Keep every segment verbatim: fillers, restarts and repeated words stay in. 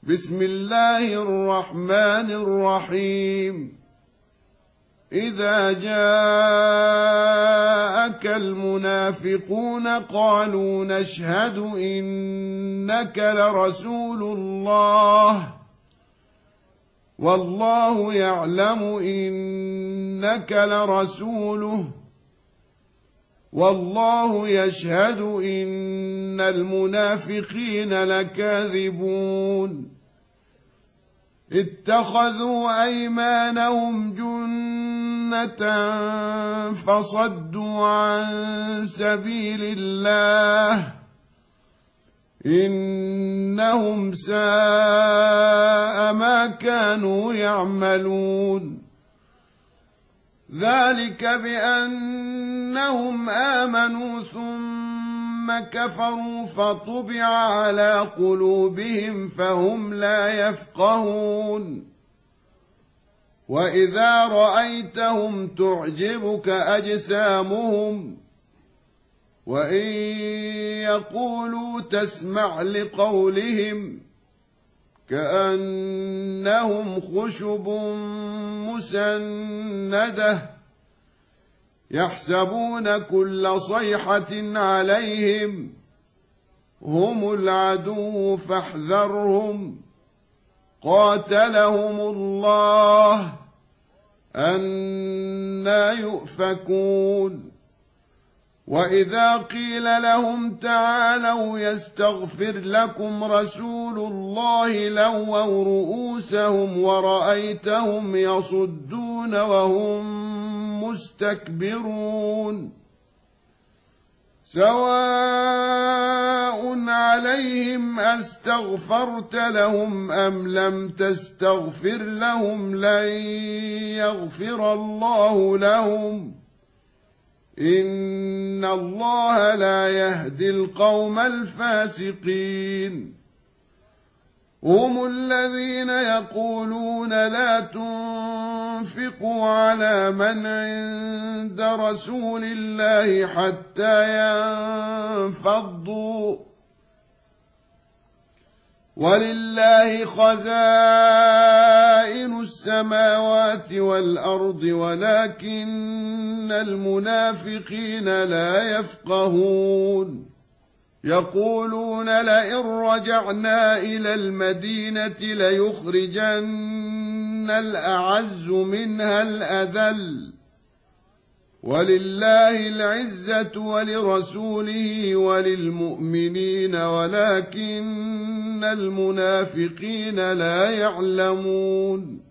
بسم الله الرحمن الرحيم. إذا جاءك المنافقون قالوا نشهد إنك لرسول الله والله يعلم إنك لرسوله والله يشهد إن المنافقين لكاذبون. اتخذوا أيمانهم جنة فصدوا عن سبيل الله إنهم ساء ما كانوا يعملون. ذلك بأنهم آمنوا ثم كفروا فطبع على قلوبهم فهم لا يفقهون. وإذا رأيتهم تعجبك أجسامهم وإن يقولوا تسمع لقولهم كأنهم خشب مسندة يحسبون كل صيحة عليهم هم العدو فاحذرهم قاتلهم الله أنى يؤفكون. وإذا قيل لهم تعالوا يستغفر لكم رسول الله لووا رؤوسهم ورأيتهم يصدون وهم مستكبرون. سواء عليهم أستغفرت لهم أم لم تستغفر لهم لن يغفر الله لهم إن الله لا يهدي القوم الفاسقين. هم الذين يقولون لا تنفقوا على من عند رسول الله حتى ينفضوا ولله خزائن السماوات والأرض ولكن المنافقين لا يفقهون. يقولون لئن رجعنا إلى المدينة ليخرجن الأعز منها الأذل ولله العزة ولرسوله وللمؤمنين ولكن المنافقين لا يعلمون.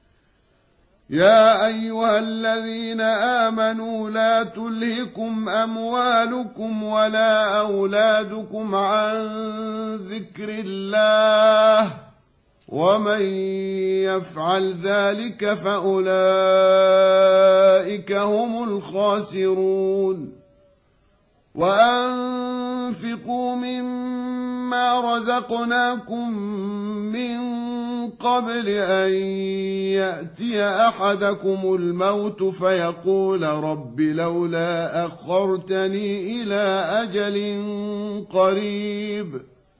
يا أيها الذين آمنوا لا تلهكم أموالكم ولا أولادكم عن ذكر الله ومن يفعل ذلك فأولئك هم الخاسرون. وأنفقوا مما رزقناكم من قبل أن يأتي أحدكم الموت فيقول رب لولا أخرتني إلى أجل قريب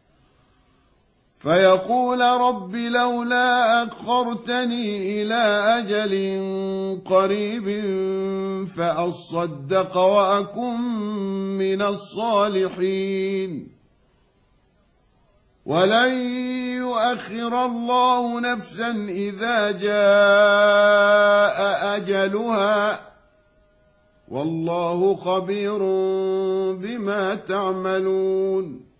فيقول رب لولا أخرتني إلى أجل قريب فأصدق وأكن من الصالحين. ولن يؤخر الله نفسا إذا جاء أجلها والله خبير بما تعملون.